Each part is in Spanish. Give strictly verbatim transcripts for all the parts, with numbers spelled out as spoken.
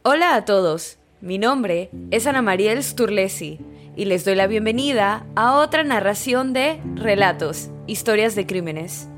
Hola a todos, mi nombre es Ana Mariel Sturlesi y les doy la bienvenida a otra narración de Relatos, Historias de Crímenes.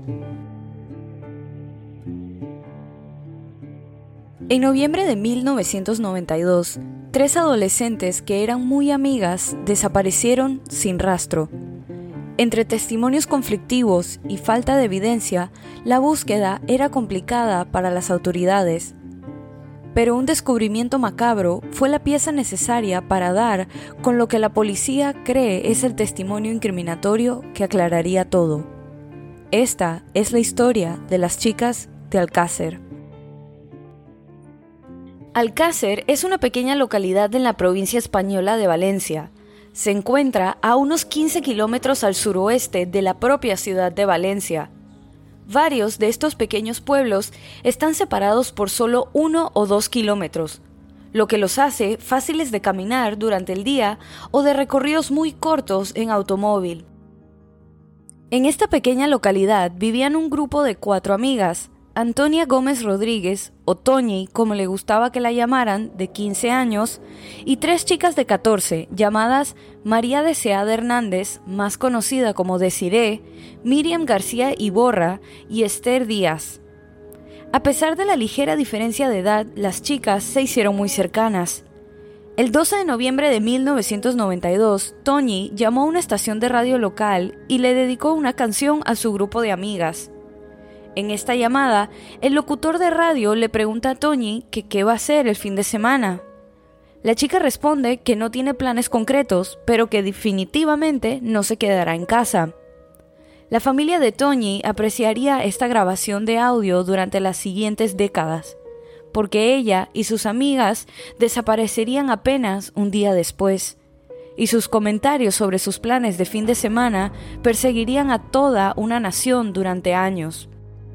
En noviembre de mil novecientos noventa y dos, tres adolescentes que eran muy amigas desaparecieron sin rastro. Entre testimonios conflictivos y falta de evidencia, la búsqueda era complicada para las autoridades. Pero un descubrimiento macabro fue la pieza necesaria para dar con lo que la policía cree es el testimonio incriminatorio que aclararía todo. Esta es la historia de las chicas de Alcácer. Alcácer es una pequeña localidad en la provincia española de Valencia. Se encuentra a unos quince kilómetros al suroeste de la propia ciudad de Valencia. Varios de estos pequeños pueblos están separados por solo uno o dos kilómetros, lo que los hace fáciles de caminar durante el día o de recorridos muy cortos en automóvil. En esta pequeña localidad vivían un grupo de cuatro amigas: Antonia Gómez Rodríguez, o Toñi, como le gustaba que la llamaran, de quince años, y tres chicas de catorce, llamadas María Deseada Hernández, más conocida como Desiree, Miriam García Iborra y Esther Díaz. A pesar de la ligera diferencia de edad, las chicas se hicieron muy cercanas. El doce de noviembre de mil novecientos noventa y dos, Toñi llamó a una estación de radio local y le dedicó una canción a su grupo de amigas. En esta llamada, el locutor de radio le pregunta a Toñi que qué va a hacer el fin de semana. La chica responde que no tiene planes concretos, pero que definitivamente no se quedará en casa. La familia de Toñi apreciaría esta grabación de audio durante las siguientes décadas, porque ella y sus amigas desaparecerían apenas un día después, y sus comentarios sobre sus planes de fin de semana perseguirían a toda una nación durante años.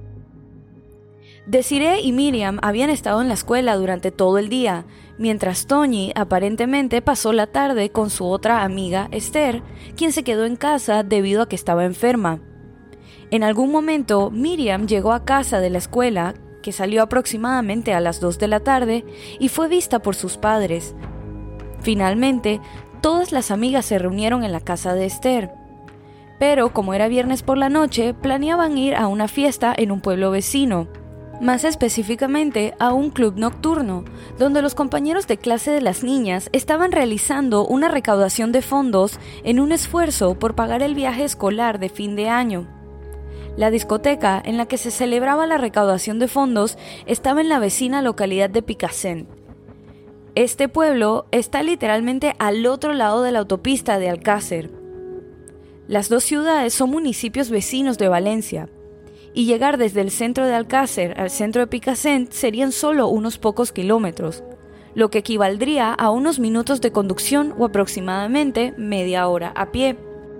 Desiree y Miriam habían estado en la escuela durante todo el día, mientras Toñi aparentemente pasó la tarde con su otra amiga Esther, quien se quedó en casa debido a que estaba enferma. En algún momento, Miriam llegó a casa de la escuela, que salió aproximadamente a las dos de la tarde, y fue vista por sus padres. Finalmente, todas las amigas se reunieron en la casa de Esther. Pero, como era viernes por la noche, planeaban ir a una fiesta en un pueblo vecino. Más específicamente a un club nocturno, donde los compañeros de clase de las niñas estaban realizando una recaudación de fondos en un esfuerzo por pagar el viaje escolar de fin de año. La discoteca en la que se celebraba la recaudación de fondos estaba en la vecina localidad de Picassent. Este pueblo está literalmente al otro lado de la autopista de Alcácer. Las dos ciudades son municipios vecinos de Valencia, y llegar desde el centro de Alcácer al centro de Picassent serían solo unos pocos kilómetros, lo que equivaldría a unos minutos de conducción o aproximadamente media hora a pie.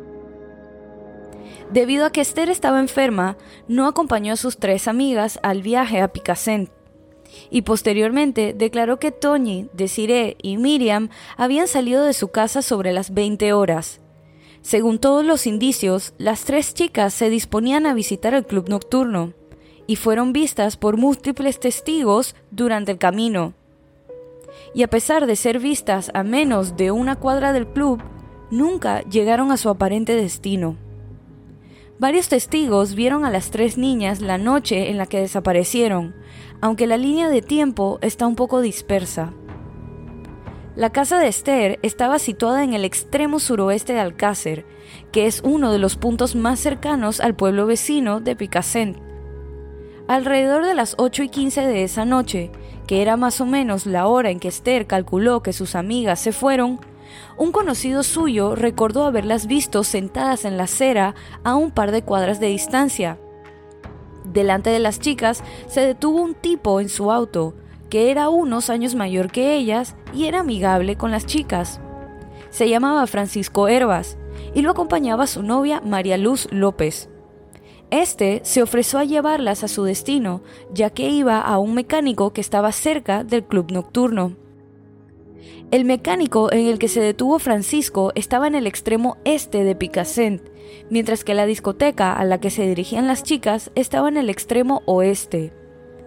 Debido a que Esther estaba enferma, no acompañó a sus tres amigas al viaje a Picassent, y posteriormente declaró que Toñi, Desiree y Miriam habían salido de su casa sobre las veinte horas. Según todos los indicios, las tres chicas se disponían a visitar el club nocturno y fueron vistas por múltiples testigos durante el camino. Y a pesar de ser vistas a menos de una cuadra del club, nunca llegaron a su aparente destino. Varios testigos vieron a las tres niñas la noche en la que desaparecieron, aunque la línea de tiempo está un poco dispersa. La casa de Esther estaba situada en el extremo suroeste de Alcácer, que es uno de los puntos más cercanos al pueblo vecino de Picassent. Alrededor de las ocho y quince de esa noche, que era más o menos la hora en que Esther calculó que sus amigas se fueron, un conocido suyo recordó haberlas visto sentadas en la acera a un par de cuadras de distancia. Delante de las chicas se detuvo un tipo en su auto, que era unos años mayor que ellas y era amigable con las chicas. Se llamaba Francisco Hervas y lo acompañaba su novia María Luz López. Este se ofreció a llevarlas a su destino, ya que iba a un mecánico que estaba cerca del club nocturno. El mecánico en el que se detuvo Francisco estaba en el extremo este de Picassent, mientras que la discoteca a la que se dirigían las chicas estaba en el extremo oeste.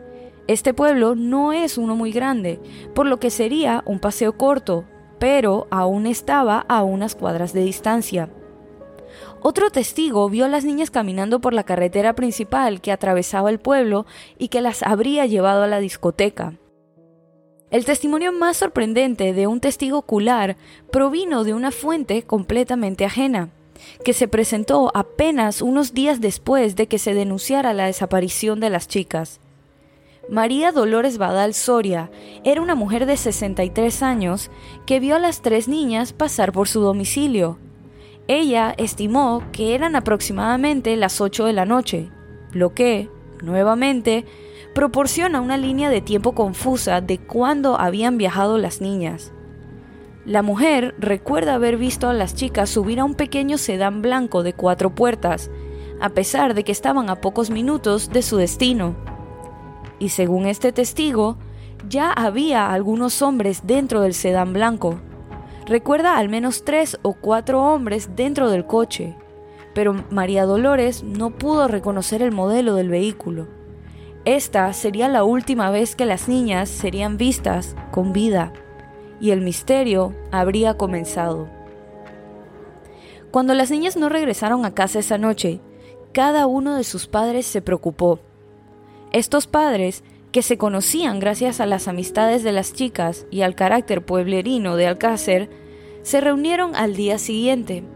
Este pueblo no es uno muy grande, por lo que sería un paseo corto, pero aún estaba a unas cuadras de distancia. Otro testigo vio a las niñas caminando por la carretera principal que atravesaba el pueblo y que las habría llevado a la discoteca. El testimonio más sorprendente de un testigo ocular provino de una fuente completamente ajena, que se presentó apenas unos días después de que se denunciara la desaparición de las chicas. María Dolores Badal Soria era una mujer de sesenta y tres años que vio a las tres niñas pasar por su domicilio. Ella estimó que eran aproximadamente las ocho de la noche, lo que, nuevamente, proporciona una línea de tiempo confusa de cuándo habían viajado las niñas. La mujer recuerda haber visto a las chicas subir a un pequeño sedán blanco de cuatro puertas, a pesar de que estaban a pocos minutos de su destino. Y según este testigo, ya había algunos hombres dentro del sedán blanco. Recuerda al menos tres o cuatro hombres dentro del coche, pero María Dolores no pudo reconocer el modelo del vehículo. Esta sería la última vez que las niñas serían vistas con vida, y el misterio habría comenzado. Cuando las niñas no regresaron a casa esa noche, cada uno de sus padres se preocupó. Estos padres, que se conocían gracias a las amistades de las chicas y al carácter pueblerino de Alcácer, se reunieron al día siguiente.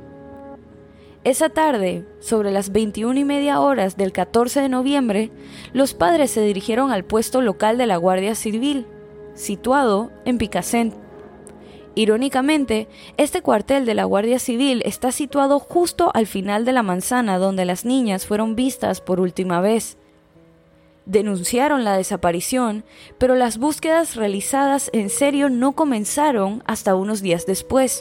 Esa tarde, sobre las veintiuna y media horas del catorce de noviembre, los padres se dirigieron al puesto local de la Guardia Civil, situado en Picassent. Irónicamente, este cuartel de la Guardia Civil está situado justo al final de la manzana donde las niñas fueron vistas por última vez. Denunciaron la desaparición, pero las búsquedas realizadas en serio no comenzaron hasta unos días después.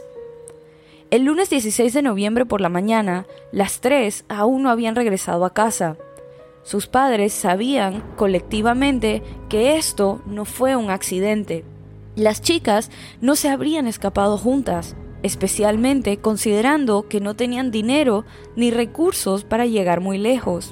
El lunes dieciséis de noviembre por la mañana, las tres aún no habían regresado a casa. Sus padres sabían colectivamente que esto no fue un accidente. Las chicas no se habrían escapado juntas, especialmente considerando que no tenían dinero ni recursos para llegar muy lejos.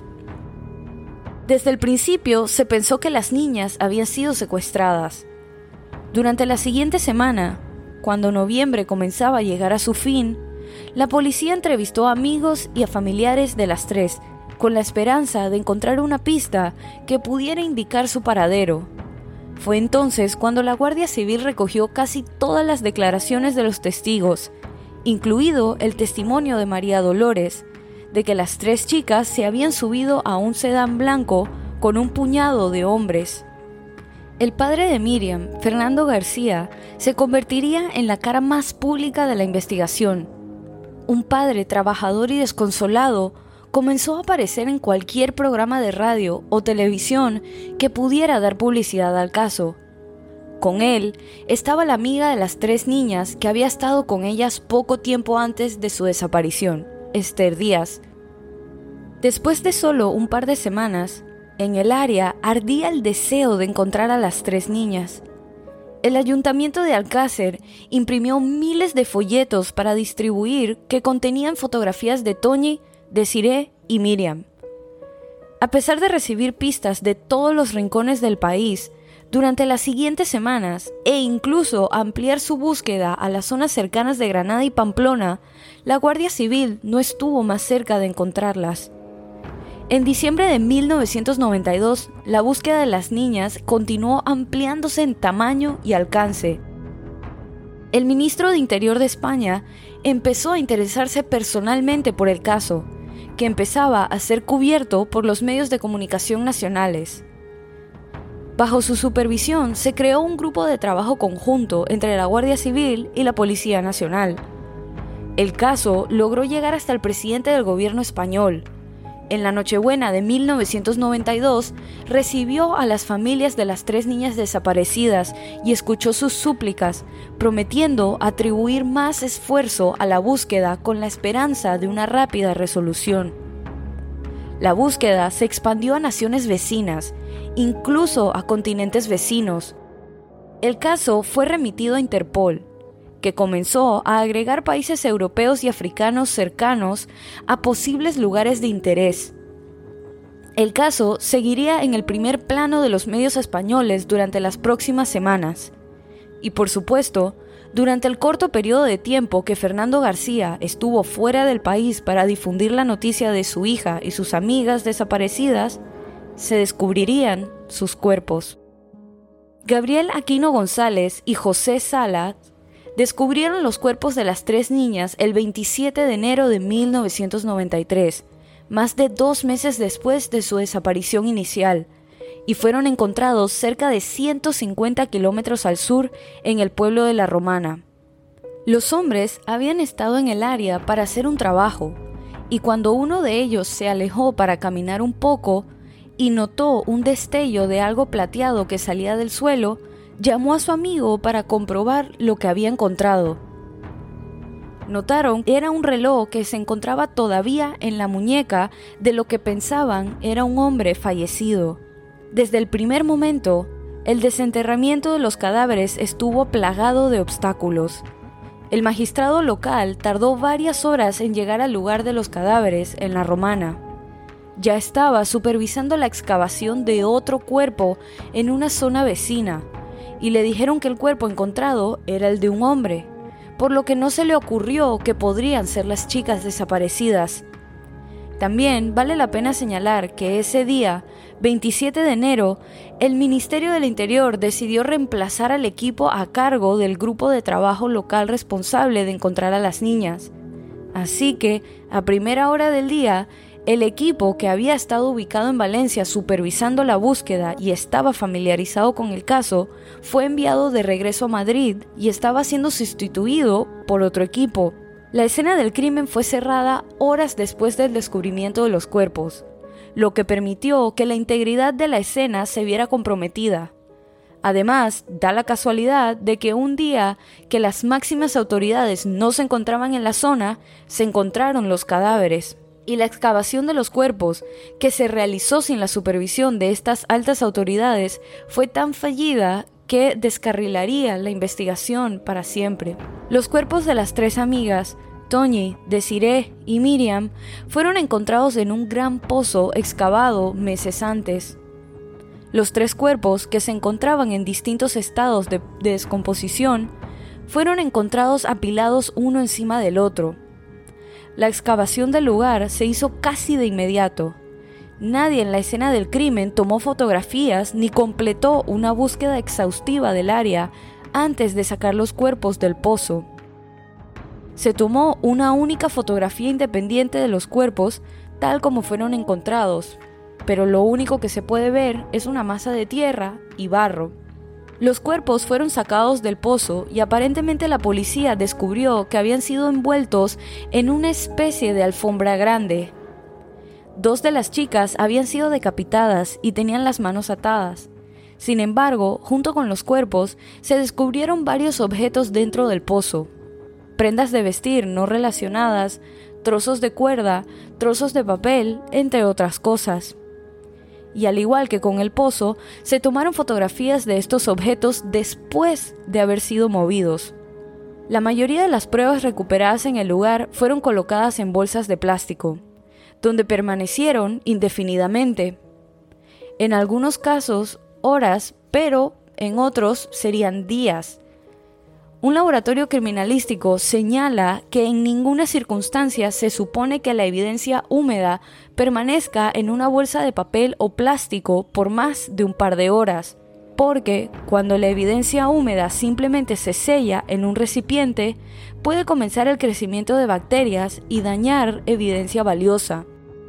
Desde el principio se pensó que las niñas habían sido secuestradas. Durante la siguiente semana, cuando noviembre comenzaba a llegar a su fin, la policía entrevistó a amigos y a familiares de las tres, con la esperanza de encontrar una pista que pudiera indicar su paradero. Fue entonces cuando la Guardia Civil recogió casi todas las declaraciones de los testigos, incluido el testimonio de María Dolores, de que las tres chicas se habían subido a un sedán blanco con un puñado de hombres. El padre de Miriam, Fernando García, se convertiría en la cara más pública de la investigación. Un padre trabajador y desconsolado comenzó a aparecer en cualquier programa de radio o televisión que pudiera dar publicidad al caso. Con él estaba la amiga de las tres niñas que había estado con ellas poco tiempo antes de su desaparición, Esther Díaz. Después de solo un par de semanas, en el área ardía el deseo de encontrar a las tres niñas. El ayuntamiento de Alcácer imprimió miles de folletos para distribuir que contenían fotografías de Toñi, Desiree y Miriam. A pesar de recibir pistas de todos los rincones del país, durante las siguientes semanas, e incluso ampliar su búsqueda a las zonas cercanas de Granada y Pamplona, la Guardia Civil no estuvo más cerca de encontrarlas. En diciembre de mil novecientos noventa y dos, la búsqueda de las niñas continuó ampliándose en tamaño y alcance. El ministro de Interior de España empezó a interesarse personalmente por el caso, que empezaba a ser cubierto por los medios de comunicación nacionales. Bajo su supervisión se creó un grupo de trabajo conjunto entre la Guardia Civil y la Policía Nacional. El caso logró llegar hasta el presidente del gobierno español. En la Nochebuena de mil novecientos noventa y dos, recibió a las familias de las tres niñas desaparecidas y escuchó sus súplicas, prometiendo atribuir más esfuerzo a la búsqueda con la esperanza de una rápida resolución. La búsqueda se expandió a naciones vecinas, incluso a continentes vecinos. El caso fue remitido a Interpol, que comenzó a agregar países europeos y africanos cercanos a posibles lugares de interés. El caso seguiría en el primer plano de los medios españoles durante las próximas semanas. Y por supuesto, durante el corto periodo de tiempo que Fernando García estuvo fuera del país para difundir la noticia de su hija y sus amigas desaparecidas, se descubrirían sus cuerpos. Gabriel Aquino González y José Sala descubrieron los cuerpos de las tres niñas el veintisiete de enero de mil novecientos noventa y tres, más de dos meses después de su desaparición inicial, y fueron encontrados cerca de ciento cincuenta kilómetros al sur en el pueblo de La Romana. Los hombres habían estado en el área para hacer un trabajo, y cuando uno de ellos se alejó para caminar un poco y notó un destello de algo plateado que salía del suelo, llamó a su amigo para comprobar lo que había encontrado. Notaron que era un reloj que se encontraba todavía en la muñeca de lo que pensaban era un hombre fallecido. Desde el primer momento, el desenterramiento de los cadáveres estuvo plagado de obstáculos. El magistrado local tardó varias horas en llegar al lugar de los cadáveres en La Romana. Ya estaba supervisando la excavación de otro cuerpo en una zona vecina, y le dijeron que el cuerpo encontrado era el de un hombre, por lo que no se le ocurrió que podrían ser las chicas desaparecidas. También vale la pena señalar que ese día, veintisiete de enero, el Ministerio del Interior decidió reemplazar al equipo a cargo del grupo de trabajo local responsable de encontrar a las niñas. Así que, a primera hora del día, el equipo que había estado ubicado en Valencia supervisando la búsqueda y estaba familiarizado con el caso, fue enviado de regreso a Madrid y estaba siendo sustituido por otro equipo. La escena del crimen fue cerrada horas después del descubrimiento de los cuerpos, lo que permitió que la integridad de la escena se viera comprometida. Además, da la casualidad de que un día que las máximas autoridades no se encontraban en la zona, se encontraron los cadáveres. Y la excavación de los cuerpos, que se realizó sin la supervisión de estas altas autoridades, fue tan fallida que descarrilaría la investigación para siempre. Los cuerpos de las tres amigas, Toñi, Desiree y Miriam, fueron encontrados en un gran pozo excavado meses antes. Los tres cuerpos, que se encontraban en distintos estados de, de descomposición, fueron encontrados apilados uno encima del otro. La excavación del lugar se hizo casi de inmediato. Nadie en la escena del crimen tomó fotografías ni completó una búsqueda exhaustiva del área antes de sacar los cuerpos del pozo. Se tomó una única fotografía independiente de los cuerpos tal como fueron encontrados, pero lo único que se puede ver es una masa de tierra y barro. Los cuerpos fueron sacados del pozo y aparentemente la policía descubrió que habían sido envueltos en una especie de alfombra grande. Dos de las chicas habían sido decapitadas y tenían las manos atadas. Sin embargo, junto con los cuerpos, se descubrieron varios objetos dentro del pozo. Prendas de vestir no relacionadas, trozos de cuerda, trozos de papel, entre otras cosas. Y al igual que con el pozo, se tomaron fotografías de estos objetos después de haber sido movidos. La mayoría de las pruebas recuperadas en el lugar fueron colocadas en bolsas de plástico, donde permanecieron indefinidamente. En algunos casos, horas, pero en otros serían días. Un laboratorio criminalístico señala que en ninguna circunstancia se supone que la evidencia húmeda permanezca en una bolsa de papel o plástico por más de un par de horas, porque cuando la evidencia húmeda simplemente se sella en un recipiente, puede comenzar el crecimiento de bacterias y dañar evidencia valiosa.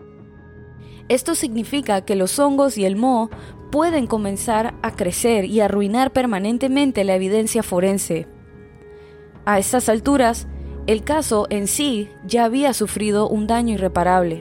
Esto significa que los hongos y el moho pueden comenzar a crecer y arruinar permanentemente la evidencia forense. A estas alturas, el caso en sí ya había sufrido un daño irreparable.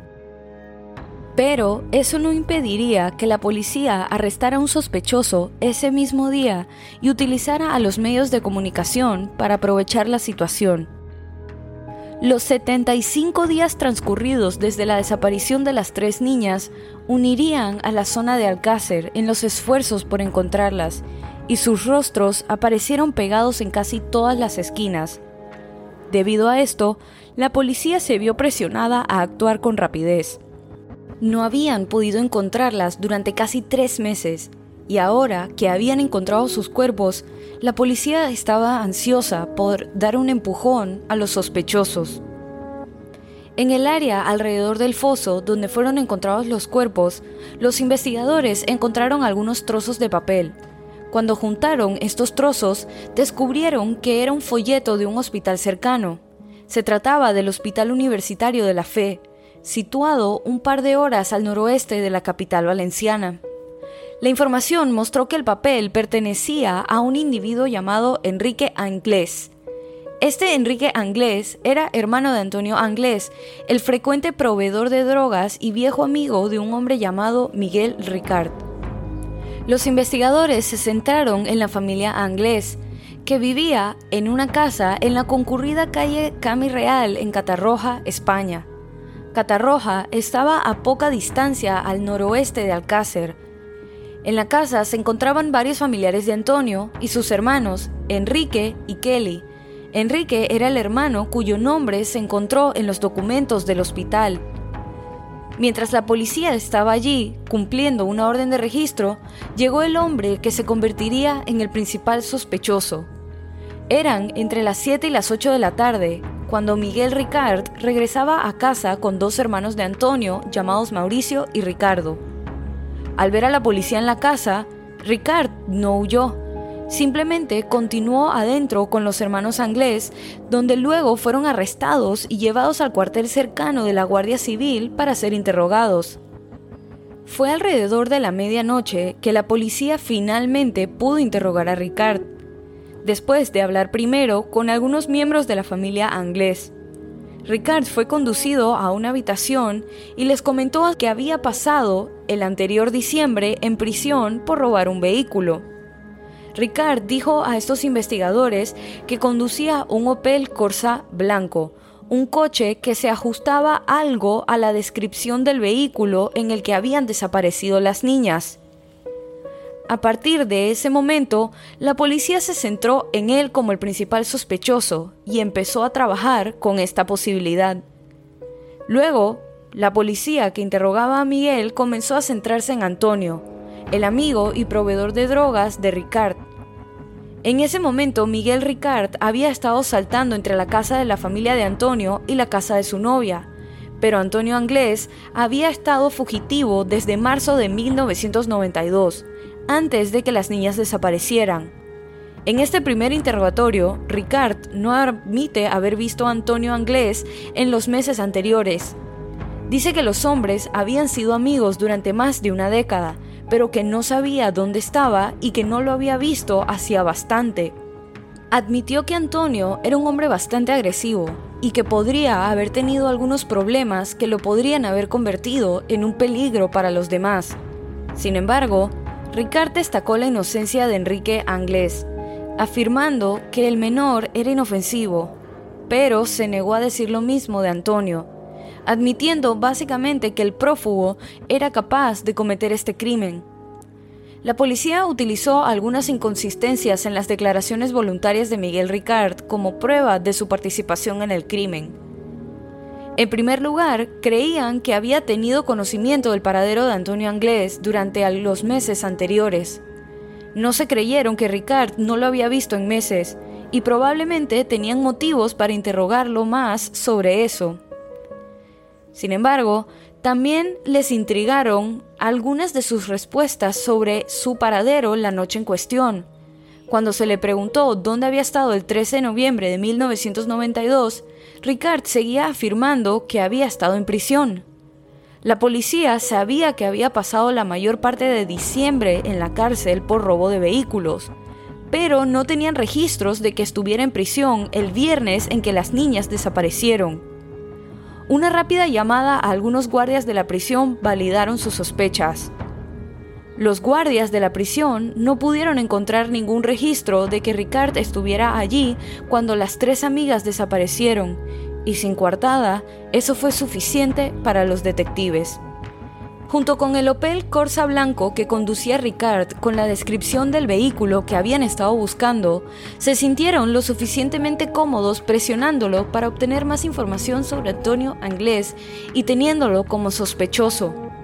Pero eso no impediría que la policía arrestara a un sospechoso ese mismo día y utilizara a los medios de comunicación para aprovechar la situación. Los setenta y cinco días transcurridos desde la desaparición de las tres niñas unirían a la zona de Alcácer en los esfuerzos por encontrarlas, y sus rostros aparecieron pegados en casi todas las esquinas. Debido a esto, la policía se vio presionada a actuar con rapidez. No habían podido encontrarlas durante casi tres meses, y ahora que habían encontrado sus cuerpos, la policía estaba ansiosa por dar un empujón a los sospechosos. En el área alrededor del foso donde fueron encontrados los cuerpos, los investigadores encontraron algunos trozos de papel. Cuando juntaron estos trozos, descubrieron que era un folleto de un hospital cercano. Se trataba del Hospital Universitario de la Fe, situado un par de horas al noroeste de la capital valenciana. La información mostró que el papel pertenecía a un individuo llamado Enrique Anglés. Este Enrique Anglés era hermano de Antonio Anglés, el frecuente proveedor de drogas y viejo amigo de un hombre llamado Miguel Ricard. Los investigadores se centraron en la familia Anglés, que vivía en una casa en la concurrida calle Cami Real en Catarroja, España. Catarroja estaba a poca distancia al noroeste de Alcácer. En la casa se encontraban varios familiares de Antonio y sus hermanos, Enrique y Kelly. Enrique era el hermano cuyo nombre se encontró en los documentos del hospital. Mientras la policía estaba allí, cumpliendo una orden de registro, llegó el hombre que se convertiría en el principal sospechoso. Eran entre las siete y las ocho de la tarde, cuando Miguel Ricard regresaba a casa con dos hermanos de Antonio llamados Mauricio y Ricardo. Al ver a la policía en la casa, Ricard no huyó. Simplemente continuó adentro con los hermanos Anglés, donde luego fueron arrestados y llevados al cuartel cercano de la Guardia Civil para ser interrogados. Fue alrededor de la medianoche que la policía finalmente pudo interrogar a Ricard, después de hablar primero con algunos miembros de la familia Anglés. Ricard fue conducido a una habitación y les comentó que había pasado el anterior diciembre en prisión por robar un vehículo. Ricard dijo a estos investigadores que conducía un Opel Corsa blanco, un coche que se ajustaba algo a la descripción del vehículo en el que habían desaparecido las niñas. A partir de ese momento, la policía se centró en él como el principal sospechoso y empezó a trabajar con esta posibilidad. Luego, la policía que interrogaba a Miguel comenzó a centrarse en Antonio, el amigo y proveedor de drogas de Ricard. En ese momento, Miguel Ricard había estado saltando entre la casa de la familia de Antonio y la casa de su novia, pero Antonio Anglés había estado fugitivo desde marzo de mil novecientos noventa y dos, antes de que las niñas desaparecieran. En este primer interrogatorio, Ricard no admite haber visto a Antonio Anglés en los meses anteriores. Dice que los hombres habían sido amigos durante más de una década, pero que no sabía dónde estaba y que no lo había visto hacía bastante. Admitió que Antonio era un hombre bastante agresivo y que podría haber tenido algunos problemas que lo podrían haber convertido en un peligro para los demás. Sin embargo, Ricard destacó la inocencia de Enrique Anglés, afirmando que el menor era inofensivo, pero se negó a decir lo mismo de Antonio, admitiendo básicamente que el prófugo era capaz de cometer este crimen. La policía utilizó algunas inconsistencias en las declaraciones voluntarias de Miguel Ricard como prueba de su participación en el crimen. En primer lugar, creían que había tenido conocimiento del paradero de Antonio Anglés durante los meses anteriores. No se creyeron que Ricard no lo había visto en meses y probablemente tenían motivos para interrogarlo más sobre eso. Sin embargo, también les intrigaron algunas de sus respuestas sobre su paradero la noche en cuestión. Cuando se le preguntó dónde había estado el trece de noviembre de mil novecientos noventa y dos, Ricard seguía afirmando que había estado en prisión. La policía sabía que había pasado la mayor parte de diciembre en la cárcel por robo de vehículos, pero no tenían registros de que estuviera en prisión el viernes en que las niñas desaparecieron. Una rápida llamada a algunos guardias de la prisión validaron sus sospechas. Los guardias de la prisión no pudieron encontrar ningún registro de que Ricard estuviera allí cuando las tres amigas desaparecieron, y sin coartada, eso fue suficiente para los detectives. Junto con el Opel Corsa blanco que conducía Ricard con la descripción del vehículo que habían estado buscando, se sintieron lo suficientemente cómodos presionándolo para obtener más información sobre Antonio Anglés y teniéndolo como sospechoso.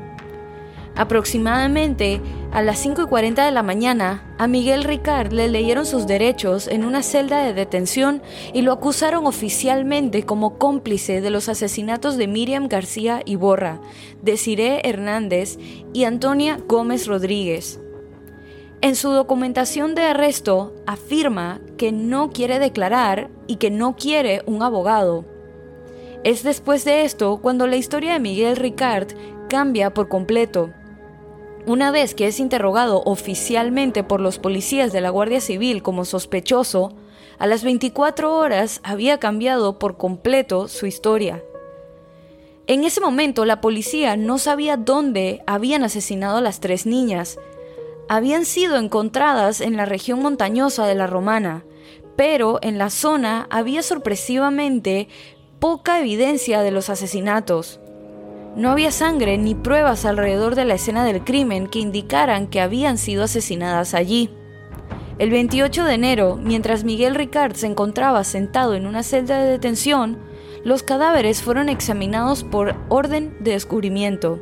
Aproximadamente a las cinco y cuarenta de la mañana, a Miguel Ricard le leyeron sus derechos en una celda de detención y lo acusaron oficialmente como cómplice de los asesinatos de Miriam García Iborra, Desiree Hernández y Antonia Gómez Rodríguez. En su documentación de arresto afirma que no quiere declarar y que no quiere un abogado. Es después de esto cuando la historia de Miguel Ricard cambia por completo. Una vez que es interrogado oficialmente por los policías de la Guardia Civil como sospechoso, a las veinticuatro horas había cambiado por completo su historia. En ese momento la policía no sabía dónde habían asesinado a las tres niñas. Habían sido encontradas en la región montañosa de La Romana, pero en la zona había sorpresivamente poca evidencia de los asesinatos. No había sangre ni pruebas alrededor de la escena del crimen que indicaran que habían sido asesinadas allí. El veintiocho de enero, mientras Miguel Ricard se encontraba sentado en una celda de detención, los cadáveres fueron examinados por orden de descubrimiento.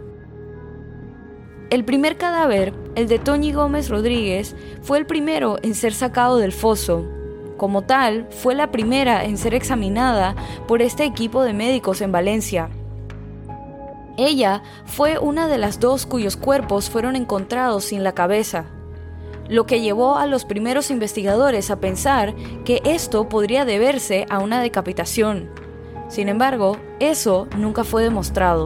El primer cadáver, el de Toñi Gómez Rodríguez, fue el primero en ser sacado del foso. Como tal, fue la primera en ser examinada por este equipo de médicos en Valencia. Ella fue una de las dos cuyos cuerpos fueron encontrados sin la cabeza, lo que llevó a los primeros investigadores a pensar que esto podría deberse a una decapitación. Sin embargo, eso nunca fue demostrado.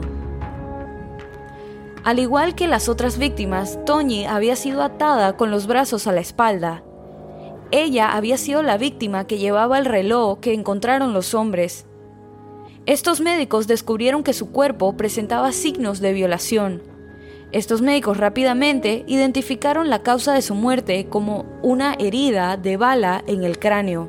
Al igual que las otras víctimas, Toñi había sido atada con los brazos a la espalda. Ella había sido la víctima que llevaba el reloj que encontraron los hombres. Estos médicos descubrieron que su cuerpo presentaba signos de violación. Estos médicos rápidamente identificaron la causa de su muerte como una herida de bala en el cráneo.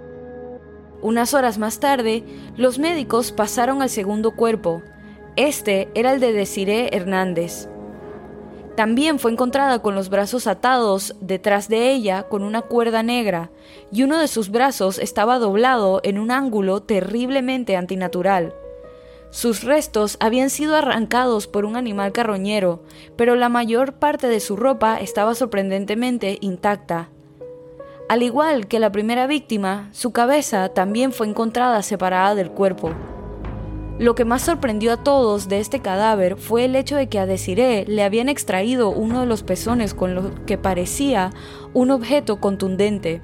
Unas horas más tarde, los médicos pasaron al segundo cuerpo. Este era el de Desiree Hernández. También fue encontrada con los brazos atados detrás de ella con una cuerda negra, y uno de sus brazos estaba doblado en un ángulo terriblemente antinatural. Sus restos habían sido arrancados por un animal carroñero, pero la mayor parte de su ropa estaba sorprendentemente intacta. Al igual que la primera víctima, su cabeza también fue encontrada separada del cuerpo. Lo que más sorprendió a todos de este cadáver fue el hecho de que a Desiree le habían extraído uno de los pezones con lo que parecía un objeto contundente.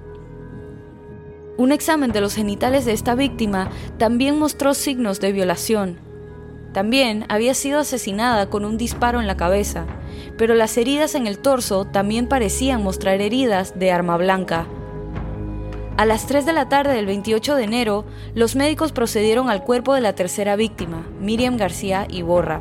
Un examen de los genitales de esta víctima también mostró signos de violación. También había sido asesinada con un disparo en la cabeza, pero las heridas en el torso también parecían mostrar heridas de arma blanca. A las tres de la tarde del veintiocho de enero, los médicos procedieron al cuerpo de la tercera víctima, Miriam García Iborra.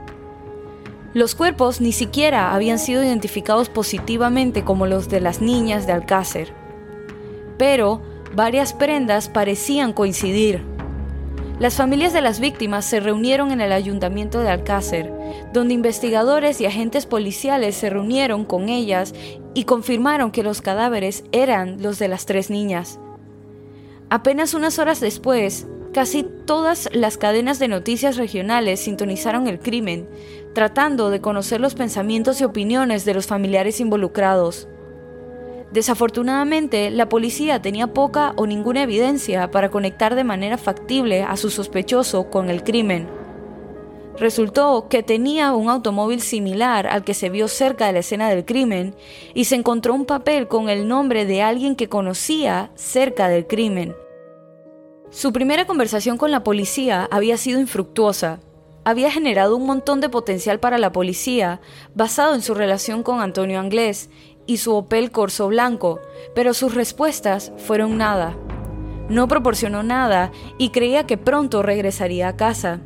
Los cuerpos ni siquiera habían sido identificados positivamente como los de las niñas de Alcácer, pero varias prendas parecían coincidir. Las familias de las víctimas se reunieron en el ayuntamiento de Alcácer, donde investigadores y agentes policiales se reunieron con ellas y confirmaron que los cadáveres eran los de las tres niñas. Apenas unas horas después, casi todas las cadenas de noticias regionales sintonizaron el crimen, tratando de conocer los pensamientos y opiniones de los familiares involucrados. Desafortunadamente, la policía tenía poca o ninguna evidencia para conectar de manera factible a su sospechoso con el crimen. Resultó que tenía un automóvil similar al que se vio cerca de la escena del crimen y se encontró un papel con el nombre de alguien que conocía cerca del crimen. Su primera conversación con la policía había sido infructuosa. Había generado un montón de potencial para la policía basado en su relación con Antonio Anglés y su Opel Corsa blanco, pero sus respuestas fueron nada. No proporcionó nada y creía que pronto regresaría a casa.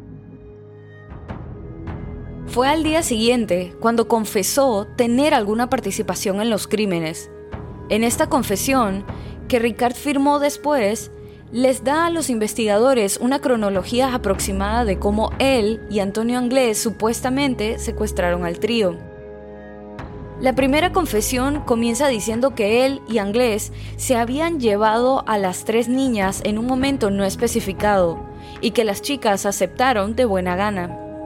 Fue al día siguiente cuando confesó tener alguna participación en los crímenes. En esta confesión, que Ricard firmó después, les da a los investigadores una cronología aproximada de cómo él y Antonio Anglés supuestamente secuestraron al trío. La primera confesión comienza diciendo que él y Anglés se habían llevado a las tres niñas en un momento no especificado y que las chicas aceptaron de buena gana.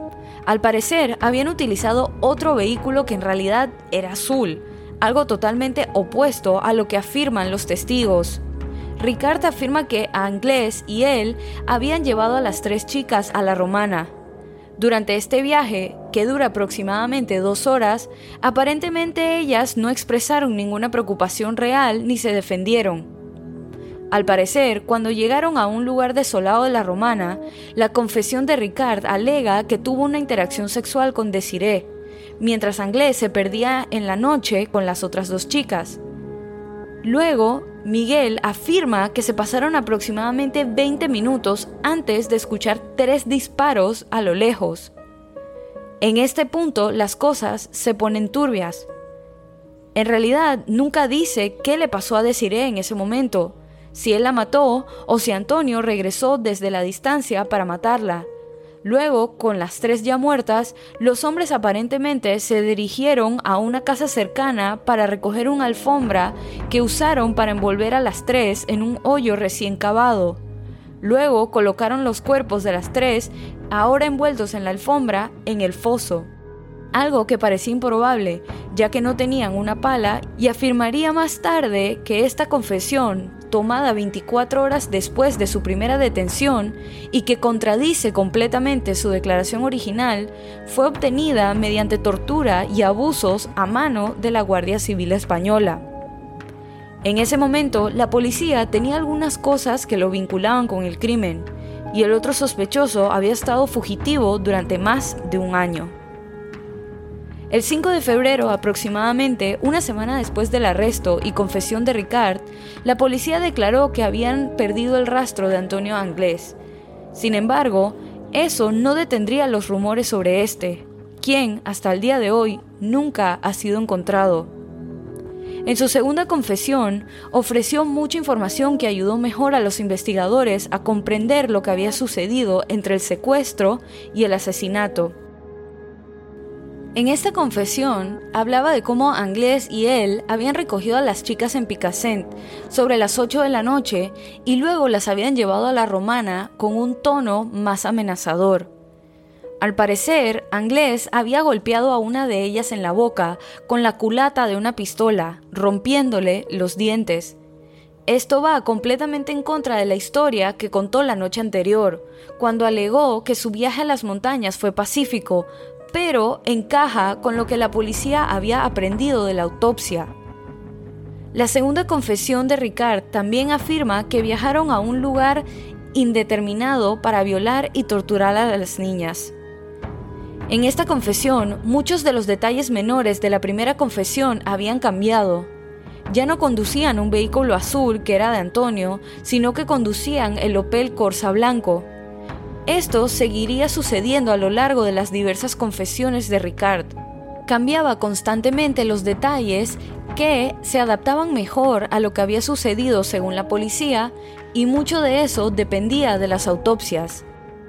Al parecer, habían utilizado otro vehículo que en realidad era azul, algo totalmente opuesto a lo que afirman los testigos. Ricard afirma que Anglès y él habían llevado a las tres chicas a la Romana. Durante este viaje, que dura aproximadamente dos horas, aparentemente ellas no expresaron ninguna preocupación real ni se defendieron. Al parecer, cuando llegaron a un lugar desolado de la Romana, la confesión de Ricard alega que tuvo una interacción sexual con Desiree, mientras Anglès se perdía en la noche con las otras dos chicas. Luego, Miguel afirma que se pasaron aproximadamente veinte minutos antes de escuchar tres disparos a lo lejos. En este punto, las cosas se ponen turbias. En realidad, nunca dice qué le pasó a Desiree en ese momento, si él la mató o si Antonio regresó desde la distancia para matarla. Luego, con las tres ya muertas, los hombres aparentemente se dirigieron a una casa cercana para recoger una alfombra que usaron para envolver a las tres en un hoyo recién cavado. Luego colocaron los cuerpos de las tres, ahora envueltos en la alfombra, en el foso. Algo que parecía improbable, ya que no tenían una pala, y afirmaría más tarde que esta confesión, tomada veinticuatro horas después de su primera detención y que contradice completamente su declaración original, fue obtenida mediante tortura y abusos a mano de la Guardia Civil Española. En ese momento, la policía tenía algunas cosas que lo vinculaban con el crimen, y el otro sospechoso había estado fugitivo durante más de un año. El cinco de febrero, aproximadamente una semana después del arresto y confesión de Ricard, la policía declaró que habían perdido el rastro de Antonio Anglès. Sin embargo, eso no detendría los rumores sobre este, quien, hasta el día de hoy, nunca ha sido encontrado. En su segunda confesión, ofreció mucha información que ayudó mejor a los investigadores a comprender lo que había sucedido entre el secuestro y el asesinato. En esta confesión, hablaba de cómo Anglès y él habían recogido a las chicas en Picassent sobre las ocho de la noche y luego las habían llevado a la Romana con un tono más amenazador. Al parecer, Anglès había golpeado a una de ellas en la boca con la culata de una pistola, rompiéndole los dientes. Esto va completamente en contra de la historia que contó la noche anterior, cuando alegó que su viaje a las montañas fue pacífico, pero encaja con lo que la policía había aprendido de la autopsia. La segunda confesión de Ricard también afirma que viajaron a un lugar indeterminado para violar y torturar a las niñas. En esta confesión, muchos de los detalles menores de la primera confesión habían cambiado. Ya no conducían un vehículo azul que era de Antonio, sino que conducían el Opel Corsa blanco. Esto seguiría sucediendo a lo largo de las diversas confesiones de Ricard. Cambiaba constantemente los detalles que se adaptaban mejor a lo que había sucedido según la policía, y mucho de eso dependía de las autopsias.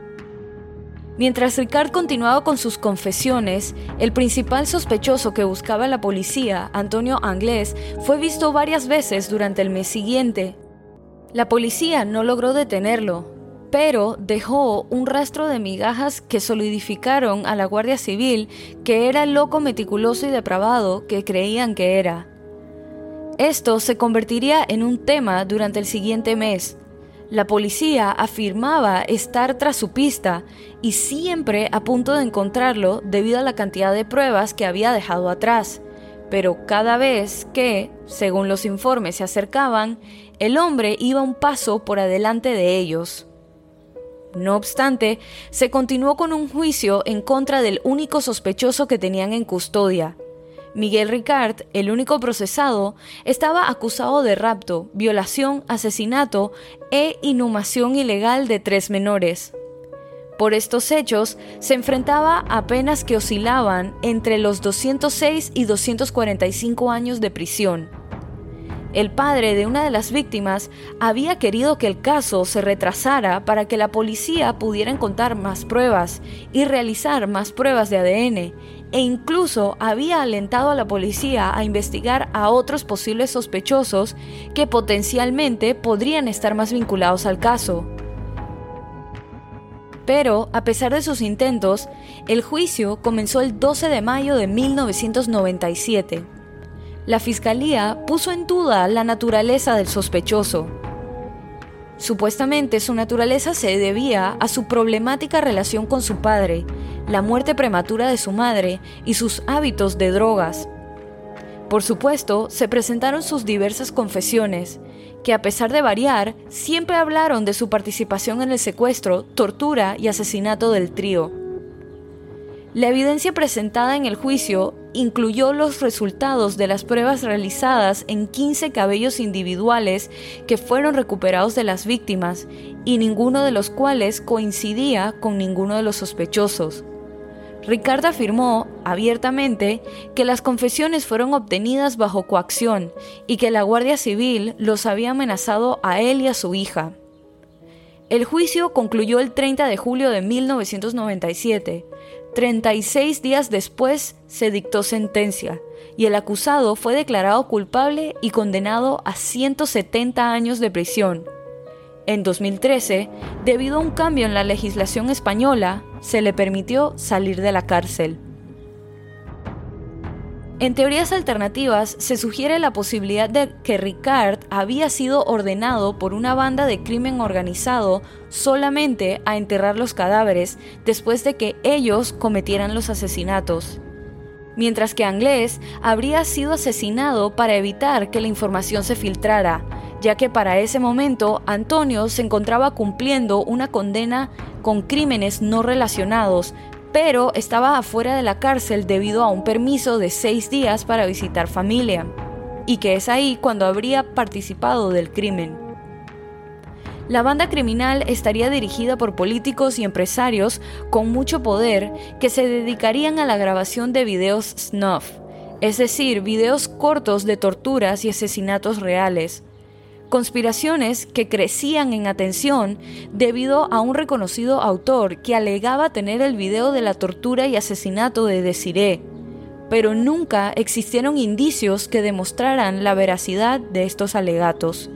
Mientras Ricard continuaba con sus confesiones, el principal sospechoso que buscaba la policía, Antonio Anglès, fue visto varias veces durante el mes siguiente. La policía no logró detenerlo, pero dejó un rastro de migajas que solidificaron a la Guardia Civil que era el loco meticuloso y depravado que creían que era. Esto se convertiría en un tema durante el siguiente mes. La policía afirmaba estar tras su pista y siempre a punto de encontrarlo debido a la cantidad de pruebas que había dejado atrás, pero cada vez que, según los informes, se acercaban, el hombre iba un paso por adelante de ellos. No obstante, se continuó con un juicio en contra del único sospechoso que tenían en custodia. Miguel Ricard, el único procesado, estaba acusado de rapto, violación, asesinato e inhumación ilegal de tres menores. Por estos hechos, se enfrentaba a penas que oscilaban entre los doscientos seis y doscientos cuarenta y cinco años de prisión. El padre de una de las víctimas había querido que el caso se retrasara para que la policía pudiera encontrar más pruebas y realizar más pruebas de A D N, e incluso había alentado a la policía a investigar a otros posibles sospechosos que potencialmente podrían estar más vinculados al caso. Pero, a pesar de sus intentos, el juicio comenzó el doce de mayo de mil novecientos noventa y siete. La fiscalía puso en duda la naturaleza del sospechoso. Supuestamente su naturaleza se debía a su problemática relación con su padre, la muerte prematura de su madre y sus hábitos de drogas. Por supuesto, se presentaron sus diversas confesiones, que a pesar de variar, siempre hablaron de su participación en el secuestro, tortura y asesinato del trío. La evidencia presentada en el juicio incluyó los resultados de las pruebas realizadas en quince cabellos individuales que fueron recuperados de las víctimas y ninguno de los cuales coincidía con ninguno de los sospechosos. Ricard afirmó abiertamente que las confesiones fueron obtenidas bajo coacción y que la Guardia Civil los había amenazado a él y a su hija. El juicio concluyó el treinta de julio de mil novecientos noventa y siete. treinta y seis días después se dictó sentencia y el acusado fue declarado culpable y condenado a ciento setenta años de prisión. En dos mil trece, debido a un cambio en la legislación española, se le permitió salir de la cárcel. En teorías alternativas, se sugiere la posibilidad de que Ricard había sido ordenado por una banda de crimen organizado solamente a enterrar los cadáveres después de que ellos cometieran los asesinatos, mientras que Anglès habría sido asesinado para evitar que la información se filtrara, ya que para ese momento Antonio se encontraba cumpliendo una condena con crímenes no relacionados, pero estaba afuera de la cárcel debido a un permiso de seis días para visitar familia, y que es ahí cuando habría participado del crimen. La banda criminal estaría dirigida por políticos y empresarios con mucho poder que se dedicarían a la grabación de videos snuff, es decir, videos cortos de torturas y asesinatos reales. Conspiraciones que crecían en atención debido a un reconocido autor que alegaba tener el video de la tortura y asesinato de Desiree, pero nunca existieron indicios que demostraran la veracidad de estos alegatos.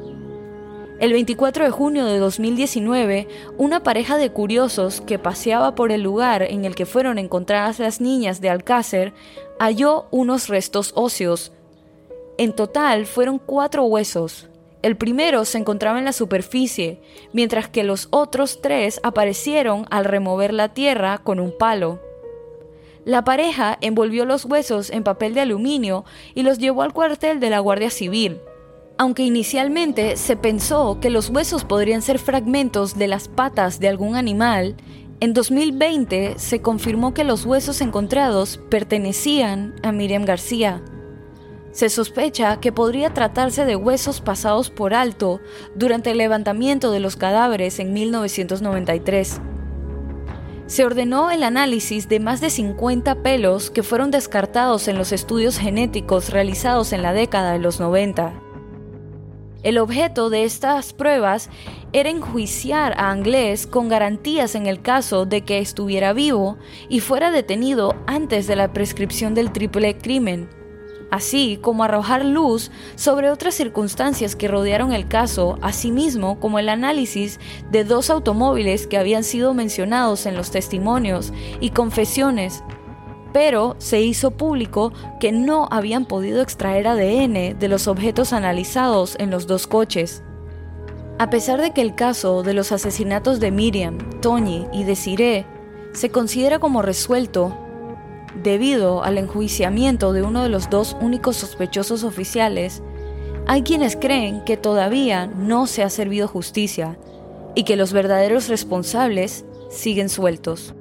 El veinticuatro de junio de dos mil diecinueve, una pareja de curiosos que paseaba por el lugar en el que fueron encontradas las niñas de Alcácer halló unos restos óseos. En total fueron cuatro huesos. El primero se encontraba en la superficie, mientras que los otros tres aparecieron al remover la tierra con un palo. La pareja envolvió los huesos en papel de aluminio y los llevó al cuartel de la Guardia Civil. Aunque inicialmente se pensó que los huesos podrían ser fragmentos de las patas de algún animal, en dos mil veinte se confirmó que los huesos encontrados pertenecían a Míriam García. Se sospecha que podría tratarse de huesos pasados por alto durante el levantamiento de los cadáveres en mil novecientos noventa y tres. Se ordenó el análisis de más de cincuenta pelos que fueron descartados en los estudios genéticos realizados en la década de los noventa. El objeto de estas pruebas era enjuiciar a Anglès con garantías en el caso de que estuviera vivo y fuera detenido antes de la prescripción del triple crimen, así como arrojar luz sobre otras circunstancias que rodearon el caso, asimismo como el análisis de dos automóviles que habían sido mencionados en los testimonios y confesiones, pero se hizo público que no habían podido extraer A D N de los objetos analizados en los dos coches. A pesar de que el caso de los asesinatos de Míriam, Toñi y Desiree se considera como resuelto, debido al enjuiciamiento de uno de los dos únicos sospechosos oficiales, hay quienes creen que todavía no se ha servido justicia y que los verdaderos responsables siguen sueltos.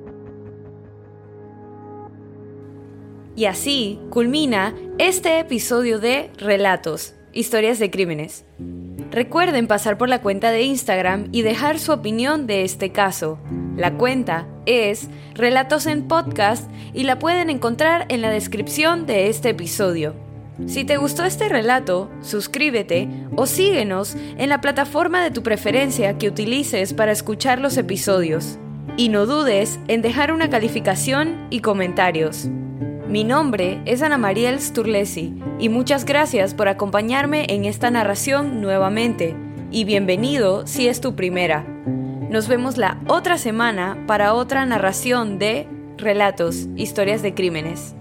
Y así culmina este episodio de Relatos, Historias de Crímenes. Recuerden pasar por la cuenta de Instagram y dejar su opinión de este caso. La cuenta es Relatos en Podcast y la pueden encontrar en la descripción de este episodio. Si te gustó este relato, suscríbete o síguenos en la plataforma de tu preferencia que utilices para escuchar los episodios. Y no dudes en dejar una calificación y comentarios. Mi nombre es Ana Mariel Sturlesi y muchas gracias por acompañarme en esta narración nuevamente y bienvenido si es tu primera. Nos vemos la otra semana para otra narración de Relatos, Historias de Crímenes.